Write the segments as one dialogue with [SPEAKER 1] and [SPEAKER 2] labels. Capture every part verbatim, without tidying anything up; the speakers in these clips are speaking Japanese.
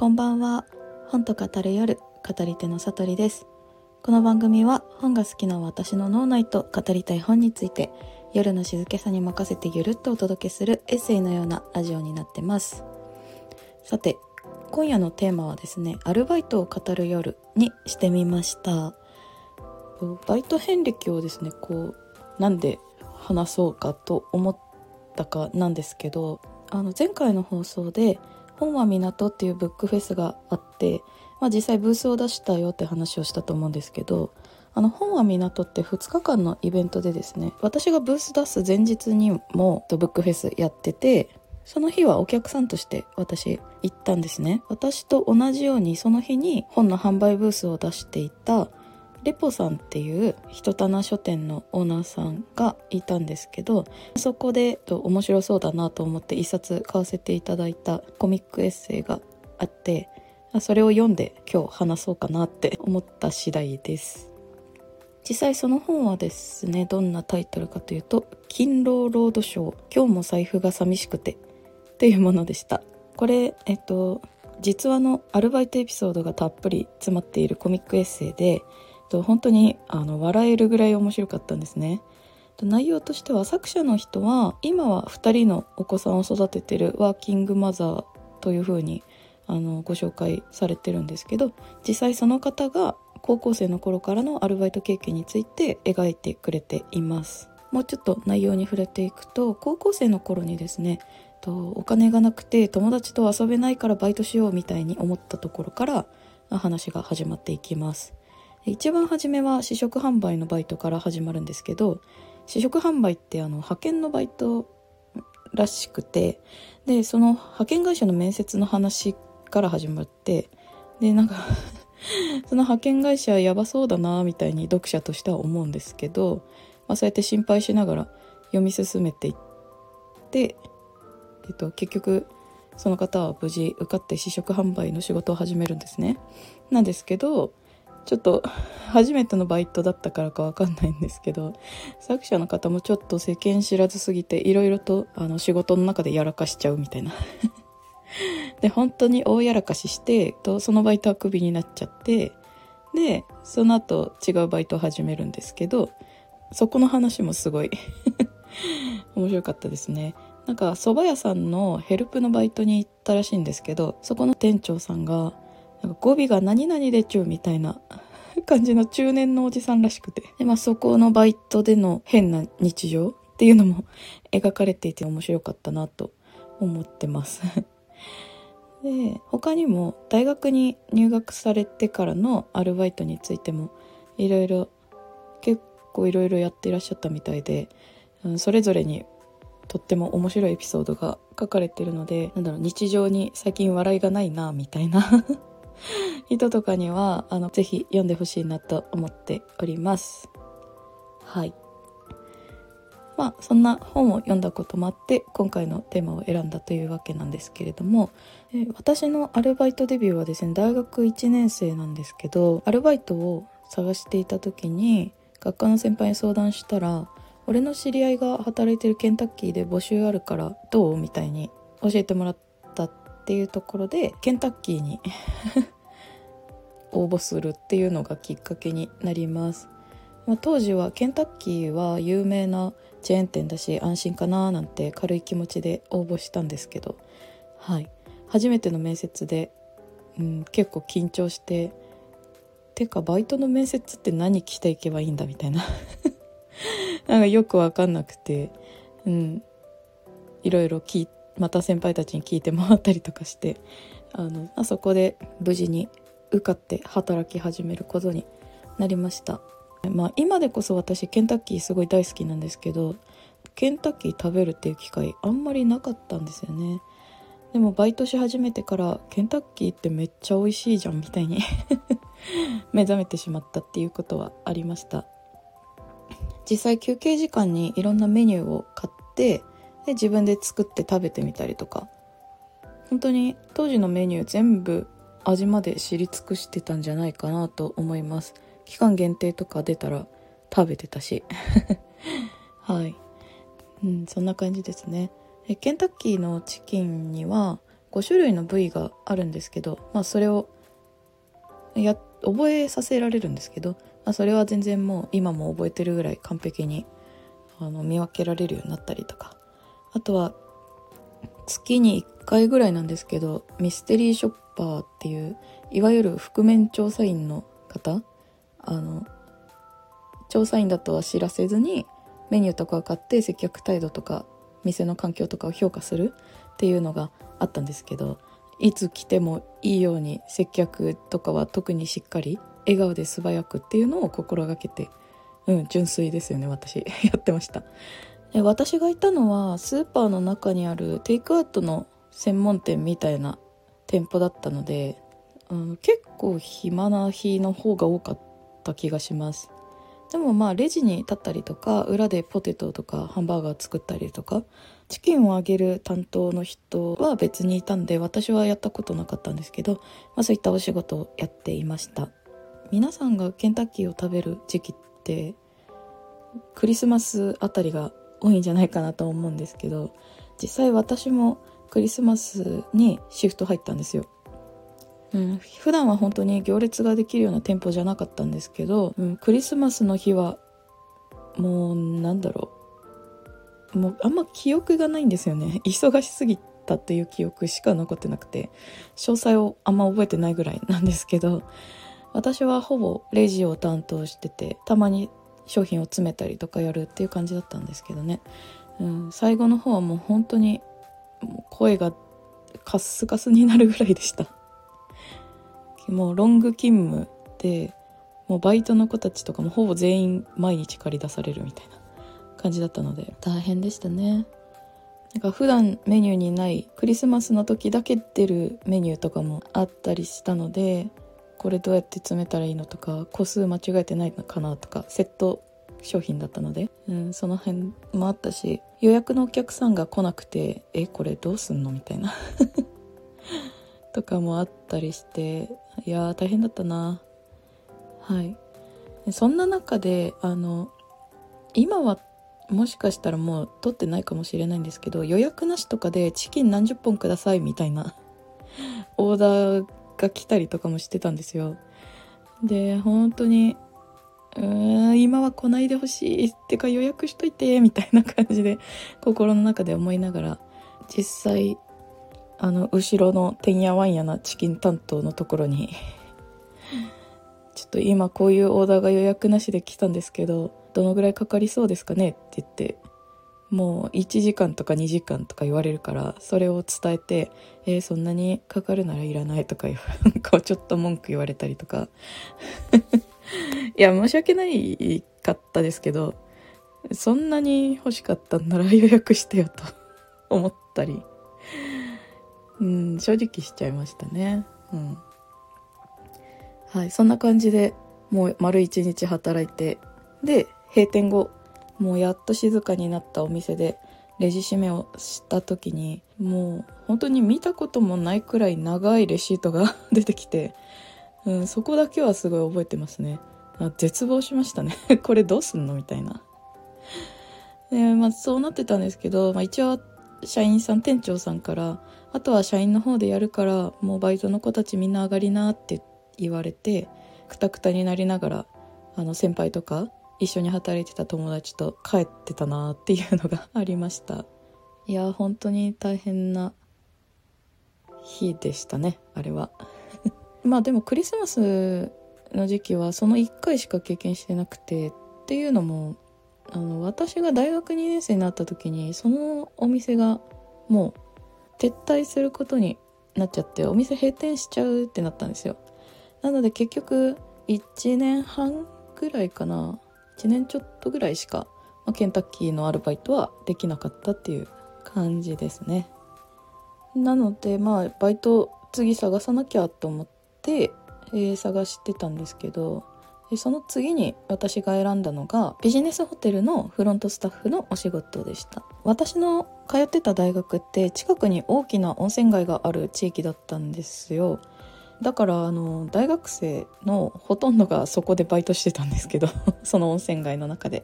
[SPEAKER 1] こんばんは。本と語る夜、語り手のさとりです。この番組は本が好きな私の脳内と語りたい本について、夜の静けさに任せてゆるっとお届けするエッセイのようなラジオになってます。さて、今夜のテーマはですね、アルバイトを語る夜にしてみました。バイト遍歴をですね、こうなんで話そうかと思ったかなんですけど、あの前回の放送で本は港っていうブックフェスがあって、まあ、実際ブースを出したよって話をしたと思うんですけど、あの本は港ってふつかかんのイベントでですね、私がブース出す前日にもブックフェスやってて、その日はお客さんとして私行ったんですね。私と同じようにその日に本の販売ブースを出していたレポさんっていう一棚書店のオーナーさんがいたんですけど、そこで面白そうだなと思って一冊買わせていただいたコミックエッセイがあって、それを読んで今日話そうかなって思った次第です。実際その本はですね、どんなタイトルかというと、勤労ロードショー今日も財布が寂しくてっていうものでした。これえっと実話のアルバイトエピソードがたっぷり詰まっているコミックエッセイで、本当にあの笑えるぐらい面白かったんですね。内容としては、作者の人は今はふたりのお子さんを育ててるワーキングマザーというふうにあのご紹介されてるんですけど、実際その方が高校生の頃からのアルバイト経験について描いてくれています。もうちょっと内容に触れていくと、高校生の頃にですね、お金がなくて友達と遊べないからバイトしようみたいに思ったところから話が始まっていきます。一番初めは試食販売のバイトから始まるんですけど、試食販売ってあの派遣のバイトらしくて、でその派遣会社の面接の話から始まって、でなんかその派遣会社やばそうだなみたいに読者としては思うんですけど、まあ、そうやって心配しながら読み進めていって、えっと、結局その方は無事受かって試食販売の仕事を始めるんですね。なんですけど、ちょっと初めてのバイトだったからかわかんないんですけど、作者の方もちょっと世間知らずすぎて、いろいろとあの仕事の中でやらかしちゃうみたいなで本当に大やらかししてと、そのバイトはクビになっちゃって、でその後違うバイトを始めるんですけど、そこの話もすごい面白かったですね。なんか蕎麦屋さんのヘルプのバイトに行ったらしいんですけど、そこの店長さんがなんか語尾が何々でちゅうみたいな感じの中年のおじさんらしくて、で、まあ、そこのバイトでの変な日常っていうのも描かれていて面白かったなと思ってますで、他にも大学に入学されてからのアルバイトについてもいろいろ結構いろいろやっていらっしゃったみたいで、うん、それぞれにとっても面白いエピソードが書かれているので、なんだろう、日常に最近笑いがないなみたいな人とかにはあのぜひ読んでほしいなと思っております。はい。まあそんな本を読んだこともあって今回のテーマを選んだというわけなんですけれども、え私のアルバイトデビューはですね、大学いちねん生なんですけど、アルバイトを探していた時に学科の先輩に相談したら、俺の知り合いが働いてるケンタッキーで募集あるからどうみたいに教えてもらったっていうところで、ケンタッキーに応募するっていうのがきっかけになります。まあ、当時はケンタッキーは有名なチェーン店だし安心かななんて軽い気持ちで応募したんですけど、はい、初めての面接で、うん、結構緊張して、てかバイトの面接って何着ていけばいいんだみたいななんかよく分かんなくて、うん、いろいろ聞いまた先輩たちに聞いて回ったりとかして、あのあそこで無事に受かって働き始めることになりました。まあ、今でこそ私ケンタッキーすごい大好きなんですけど、ケンタッキー食べるっていう機会あんまりなかったんですよね。でもバイトし始めてからケンタッキーってめっちゃ美味しいじゃんみたいに目覚めてしまったっていうことはありました。実際休憩時間にいろんなメニューを買ってで自分で作って食べてみたりとか、本当に当時のメニュー全部味まで知り尽くしてたんじゃないかなと思います。期間限定とか出たら食べてたしはい、うん、そんな感じですね。えケンタッキーのチキンにはご種類の部位があるんですけど、まあ、それをや覚えさせられるんですけど、まあ、それは全然もう今も覚えてるぐらい完璧にあの見分けられるようになったりとか、あとは月にいっかいぐらいなんですけど、ミステリーショッパーっていういわゆる覆面調査員の方、あの調査員だとは知らせずにメニューとかを買って接客態度とか店の環境とかを評価するっていうのがあったんですけど、いつ来てもいいように接客とかは特にしっかり笑顔で素早くっていうのを心がけて、うん純粋ですよね私やってました。で私がいたのはスーパーの中にあるテイクアウトの専門店みたいな店舗だったので、うん、結構暇な日の方が多かった気がします。でもまあレジに立ったりとか裏でポテトとかハンバーガー作ったりとかチキンを揚げる担当の人は別にいたんで私はやったことなかったんですけど、まあ、そういったお仕事をやっていました。皆さんがケンタッキーを食べる時期ってクリスマスあたりが多いんじゃないかなと思うんですけど、実際私もクリスマスにシフト入ったんですよ。うん、普段は本当に行列ができるような店舗じゃなかったんですけど、うん、クリスマスの日はもうなんだろう、もうあんま記憶がないんですよね。忙しすぎたっていう記憶しか残ってなくて、詳細をあんま覚えてないぐらいなんですけど、私はほぼレジを担当してて、たまに商品を詰めたりとかやるっていう感じだったんですけどね、うん、最後の方はもう本当にもう声がカスカスになるぐらいでした。もうロング勤務で、もうバイトの子たちとかもほぼ全員毎日借り出されるみたいな感じだったので大変でしたね。なんか普段メニューにないクリスマスの時だけ出るメニューとかもあったりしたので、これどうやって詰めたらいいのとか、個数間違えてないのかなとか、セット商品だったので、うん、その辺もあったし、予約のお客さんが来なくてえこれどうすんのみたいなとかもあったりして、いやー大変だったな。はい。そんな中であの今はもしかしたらもう取ってないかもしれないんですけど、予約なしとかでチキン何十本くださいみたいなオーダーが来たりとかもしてたんですよ。で本当にうーん今は来ないでほしいってか予約しといてみたいな感じで心の中で思いながら、実際あの後ろのてんやわんやなチキン担当のところにちょっと今こういうオーダーが予約なしで来たんですけどどのぐらいかかりそうですかねって言って、もういちじかんとかにじかんとか言われるから、それを伝えて、えー、そんなにかかるならいらないとかこうちょっと文句言われたりとかいや申し訳ないかったですけど、そんなに欲しかったんなら予約してよと思ったり、うん、正直しちゃいましたね。うん、はい、そんな感じでもう丸一日働いて、で閉店後もうやっと静かになったお店でレジ締めをした時に、もう本当に見たこともないくらい長いレシートが出てきて、うん、そこだけはすごい覚えてますね。あ絶望しましたねこれどうすんのみたいな。で、まあ、そうなってたんですけど、まあ、一応社員さん店長さんからあとは社員の方でやるからもうバイトの子たちみんな上がりなって言われて、クタクタになりながらあの先輩とか一緒に働いてた友達と帰ってたなっていうのがありました。いや本当に大変な日でしたねあれはまあでもクリスマスの時期はそのいっかいしか経験してなくて、っていうのもあの私が大学にねん生になった時にそのお店がもう撤退することになっちゃって、お店閉店しちゃうってなったんですよ。なので結局いちねんはんぐらいかな、いちねんちょっとぐらいしか、まあ、ケンタッキーのアルバイトはできなかったっていう感じですね。なのでまあバイト次探さなきゃと思って、えー、探してたんですけど、その次に私が選んだのがビジネスホテルのフロントスタッフのお仕事でした。私の通ってた大学って近くに大きな温泉街がある地域だったんですよ。だからあの大学生のほとんどがそこでバイトしてたんですけどその温泉街の中で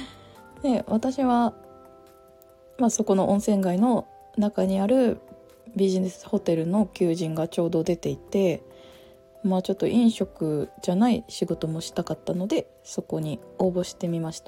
[SPEAKER 1] で私は、まあ、そこの温泉街の中にあるビジネスホテルの求人がちょうど出ていて、まあちょっと飲食じゃない仕事もしたかったのでそこに応募してみました。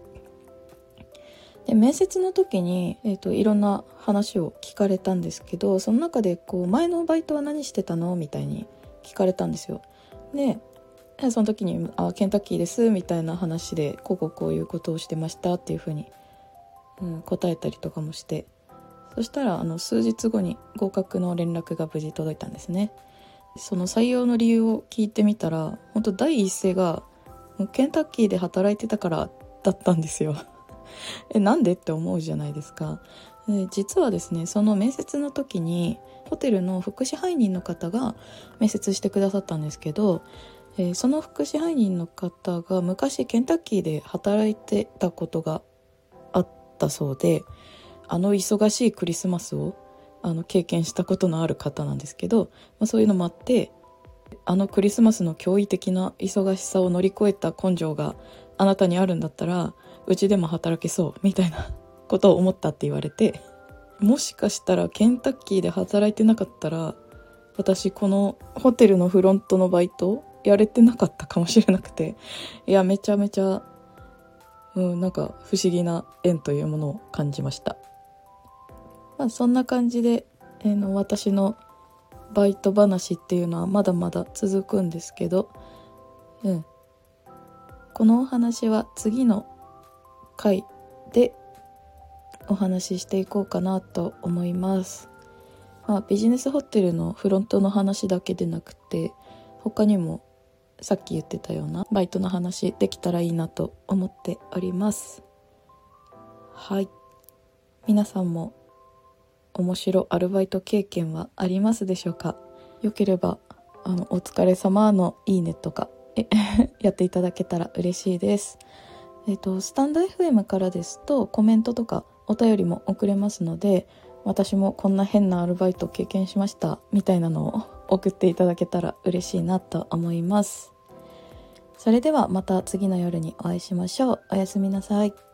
[SPEAKER 1] で面接の時に、えーと、いろんな話を聞かれたんですけど、その中でこう前のバイトは何してたのみたいに聞かれたんですよ。でその時にあケンタッキーですみたいな話でこうこうこういうことをしてましたっていうふうに、うん、答えたりとかもして、そしたらあの数日後に合格の連絡が無事届いたんですね。その採用の理由を聞いてみたら、本当第一声がケンタッキーで働いてたからだったんですよえなんでって思うじゃないですか。で実はですね、その面接の時にホテルの福祉配人の方が面接してくださったんですけど、えー、その福祉配人の方が昔ケンタッキーで働いてたことがあったそうで、あの忙しいクリスマスをあの経験したことのある方なんですけど、まあ、そういうのもあって、あのクリスマスの驚異的な忙しさを乗り越えた根性があなたにあるんだったらうちでも働けそうみたいなことを思ったって言われて、もしかしたらケンタッキーで働いてなかったら私このホテルのフロントのバイトやれてなかったかもしれなくて、いやめちゃめちゃ、うん、なんか不思議な縁というものを感じました。まあ、そんな感じで、えー、の私のバイト話っていうのはまだまだ続くんですけど、うん、このお話は次の回でお話ししていこうかなと思います。まあ、ビジネスホテルのフロントの話だけでなくて、他にもさっき言ってたようなバイトの話できたらいいなと思っております。はい、皆さんも面白アルバイト経験はありますでしょうか？よければあのお疲れ様のいいねとかやっていただけたら嬉しいです。えっとスタンド エフエム からですとコメントとかお便りも送れますので、私もこんな変なアルバイト経験しましたみたいなのを送っていただけたら嬉しいなと思います。それではまた次の夜にお会いしましょう。おやすみなさい。